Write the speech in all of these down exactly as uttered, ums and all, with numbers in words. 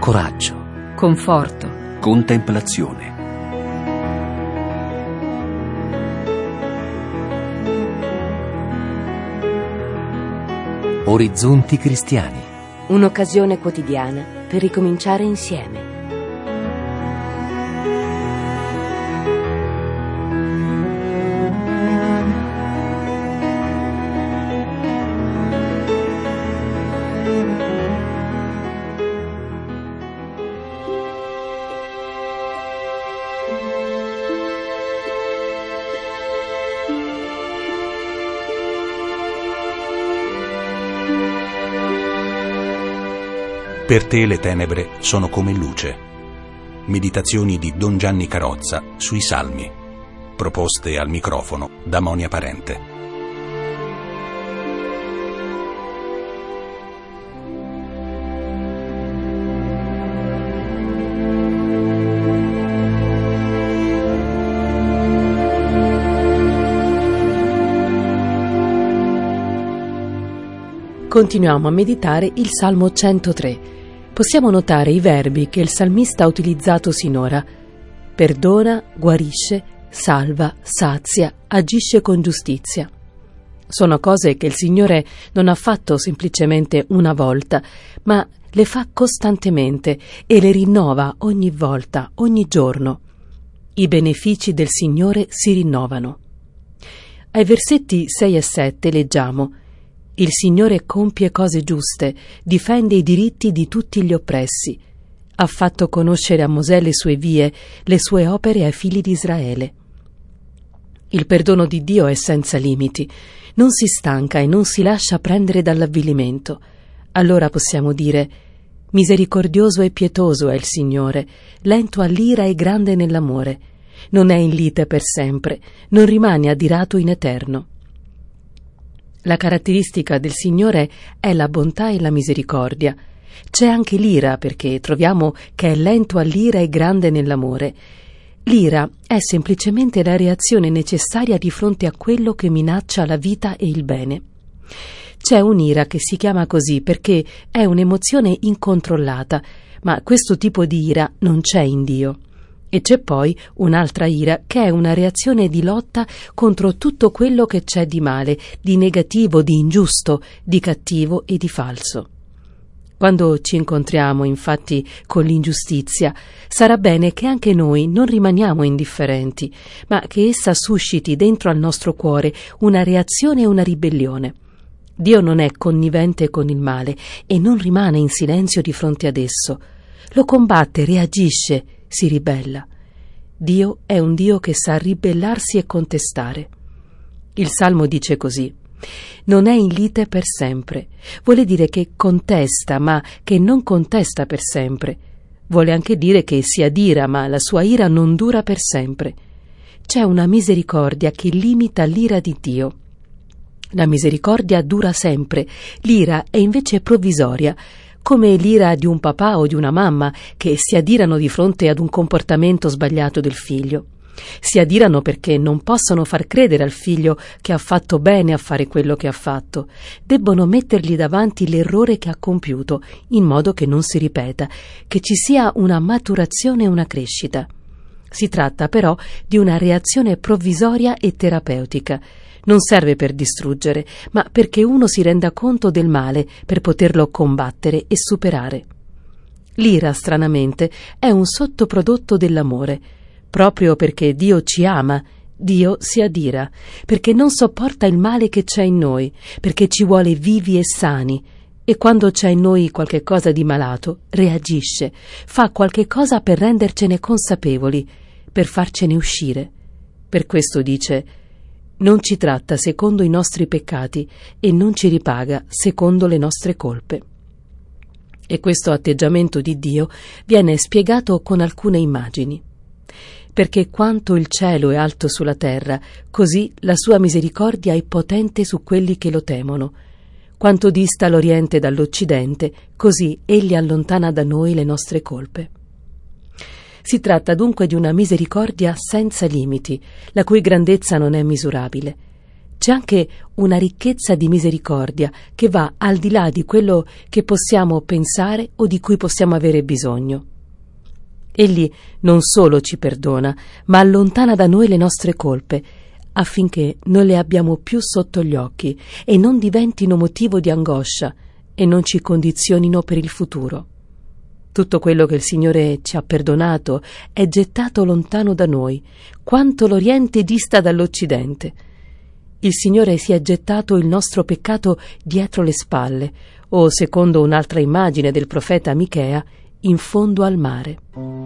coraggio, conforto, contemplazione. Orizzonti cristiani. Un'occasione quotidiana per ricominciare insieme. Per te le tenebre sono come luce. Meditazioni di Don Gianni Carrozza sui Salmi, proposte al microfono da Monia Parente. Continuiamo a meditare il Salmo centotré. Possiamo notare i verbi che il salmista ha utilizzato sinora: perdona, guarisce, salva, sazia, agisce con giustizia. Sono cose che il Signore non ha fatto semplicemente una volta, ma le fa costantemente e le rinnova ogni volta, ogni giorno. I benefici del Signore si rinnovano. Ai versetti sei e sette leggiamo: il Signore compie cose giuste, difende i diritti di tutti gli oppressi. Ha fatto conoscere a Mosè le sue vie, le sue opere ai figli di Israele. Il perdono di Dio è senza limiti, non si stanca e non si lascia prendere dall'avvilimento. Allora possiamo dire: misericordioso e pietoso è il Signore, lento all'ira e grande nell'amore. Non è in lite per sempre, non rimane adirato in eterno. La caratteristica del Signore è la bontà e la misericordia. C'è anche l'ira, perché troviamo che è lento all'ira e grande nell'amore. L'ira è semplicemente la reazione necessaria di fronte a quello che minaccia la vita e il bene. C'è un'ira che si chiama così perché è un'emozione incontrollata, ma questo tipo di ira non c'è in Dio. E c'è poi un'altra ira che è una reazione di lotta contro tutto quello che c'è di male, di negativo, di ingiusto, di cattivo e di falso. Quando ci incontriamo infatti con l'ingiustizia, sarà bene che anche noi non rimaniamo indifferenti, ma che essa susciti dentro al nostro cuore una reazione e una ribellione. Dio non è connivente con il male e non rimane in silenzio di fronte ad esso. Lo combatte, reagisce, si ribella. Dio è un Dio che sa ribellarsi e contestare. Il Salmo dice così: non è in lite per sempre. Vuole dire che contesta, ma che non contesta per sempre. Vuole anche dire che si adira, ma la sua ira non dura per sempre. C'è una misericordia che limita l'ira di Dio. La misericordia dura sempre, l'ira è invece provvisoria, come l'ira di un papà o di una mamma che si adirano di fronte ad un comportamento sbagliato del figlio. Si adirano perché non possono far credere al figlio che ha fatto bene a fare quello che ha fatto. Debbono mettergli davanti l'errore che ha compiuto, in modo che non si ripeta, che ci sia una maturazione e una crescita. Si tratta però di una reazione provvisoria e terapeutica. Non serve per distruggere, ma perché uno si renda conto del male per poterlo combattere e superare. L'ira, stranamente, è un sottoprodotto dell'amore. Proprio perché Dio ci ama, Dio si adira, perché non sopporta il male che c'è in noi, perché ci vuole vivi e sani, e quando c'è in noi qualche cosa di malato, reagisce, fa qualche cosa per rendercene consapevoli, per farcene uscire. Per questo dice: non ci tratta secondo i nostri peccati e non ci ripaga secondo le nostre colpe. E questo atteggiamento di Dio viene spiegato con alcune immagini. Perché quanto il cielo è alto sulla terra, così la sua misericordia è potente su quelli che lo temono. Quanto dista l'Oriente dall'Occidente, così egli allontana da noi le nostre colpe. Si tratta dunque di una misericordia senza limiti, la cui grandezza non è misurabile. C'è anche una ricchezza di misericordia che va al di là di quello che possiamo pensare o di cui possiamo avere bisogno. Egli non solo ci perdona, ma allontana da noi le nostre colpe, affinché non le abbiamo più sotto gli occhi e non diventino motivo di angoscia e non ci condizionino per il futuro. Tutto quello che il Signore ci ha perdonato è gettato lontano da noi, quanto l'Oriente dista dall'Occidente. Il Signore si è gettato il nostro peccato dietro le spalle, o, secondo un'altra immagine del profeta Michea, in fondo al mare.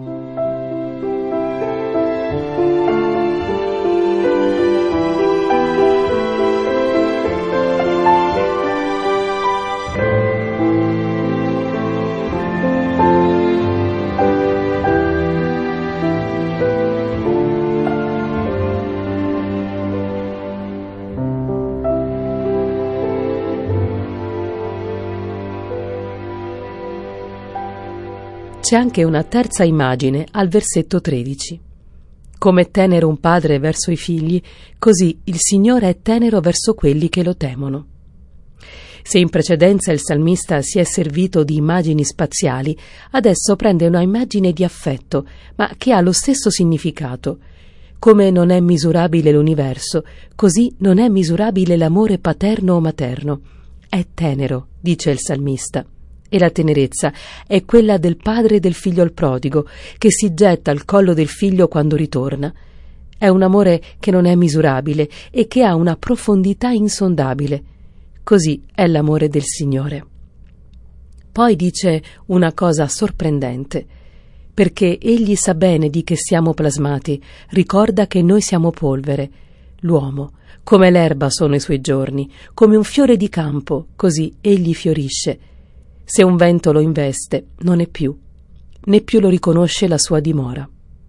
C'è anche una terza immagine al versetto tredici. Come è tenero un padre verso i figli, così il Signore è tenero verso quelli che lo temono. Se in precedenza il salmista si è servito di immagini spaziali, adesso prende una immagine di affetto, ma che ha lo stesso significato. Come non è misurabile l'universo, così non è misurabile l'amore paterno o materno. È tenero, dice il salmista. E la tenerezza è quella del padre del figlio al prodigo, che si getta al collo del figlio quando ritorna. È un amore che non è misurabile e che ha una profondità insondabile. Così è l'amore del Signore. Poi dice una cosa sorprendente. Perché egli sa bene di che siamo plasmati, ricorda che noi siamo polvere. L'uomo, come l'erba sono i suoi giorni, come un fiore di campo, così egli fiorisce. Se un vento lo investe, non è più, né più lo riconosce la sua dimora.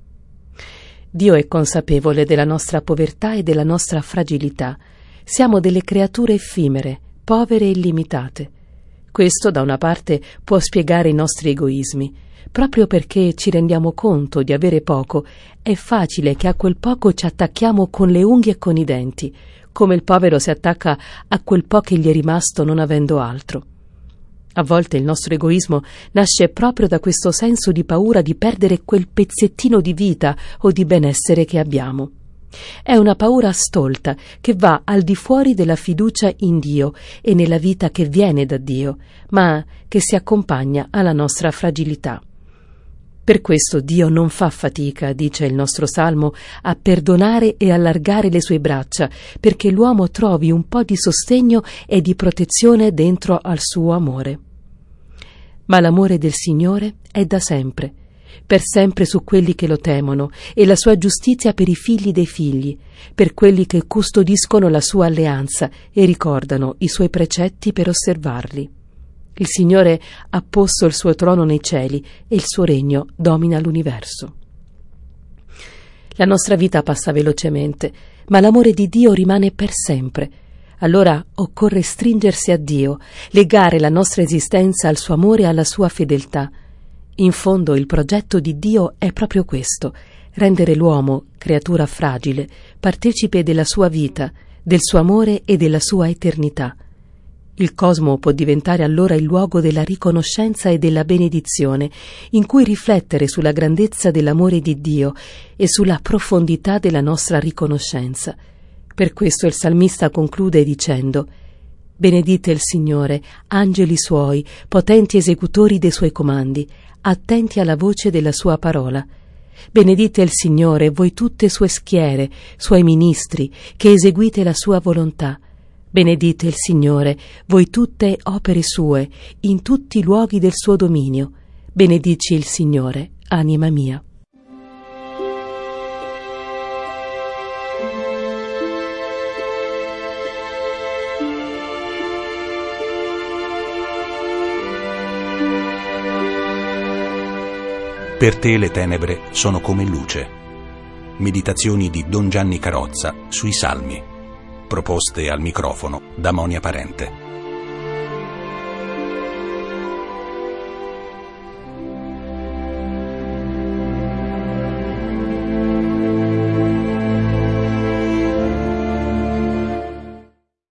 Dio è consapevole della nostra povertà e della nostra fragilità. Siamo delle creature effimere, povere e illimitate. Questo, da una parte, può spiegare i nostri egoismi. Proprio perché ci rendiamo conto di avere poco, è facile che a quel poco ci attacchiamo con le unghie e con i denti, come il povero si attacca a quel po' che gli è rimasto non avendo altro. A volte il nostro egoismo nasce proprio da questo senso di paura di perdere quel pezzettino di vita o di benessere che abbiamo. È una paura stolta che va al di fuori della fiducia in Dio e nella vita che viene da Dio, ma che si accompagna alla nostra fragilità. Per questo Dio non fa fatica, dice il nostro Salmo, a perdonare e allargare le sue braccia, perché l'uomo trovi un po' di sostegno e di protezione dentro al suo amore. Ma l'amore del Signore è da sempre, per sempre su quelli che lo temono, e la sua giustizia per i figli dei figli, per quelli che custodiscono la sua alleanza e ricordano i suoi precetti per osservarli. Il Signore ha posto il suo trono nei cieli e il suo regno domina l'universo. La nostra vita passa velocemente, ma l'amore di Dio rimane per sempre. Allora occorre stringersi a Dio, legare la nostra esistenza al suo amore e alla sua fedeltà. In fondo il progetto di Dio è proprio questo: rendere l'uomo, creatura fragile, partecipe della sua vita, del suo amore e della sua eternità. Il cosmo può diventare allora il luogo della riconoscenza e della benedizione, in cui riflettere sulla grandezza dell'amore di Dio e sulla profondità della nostra riconoscenza. Per questo il salmista conclude dicendo: «Benedite il Signore, angeli suoi, potenti esecutori dei suoi comandi, attenti alla voce della sua parola. Benedite il Signore, voi tutte sue schiere, suoi ministri, che eseguite la sua volontà. Benedite il Signore, voi tutte opere sue, in tutti i luoghi del suo dominio. Benedici il Signore, anima mia». Per te le tenebre sono come luce. Meditazioni di Don Gianni Carozza sui Salmi. Proposte al microfono da Monia Parente.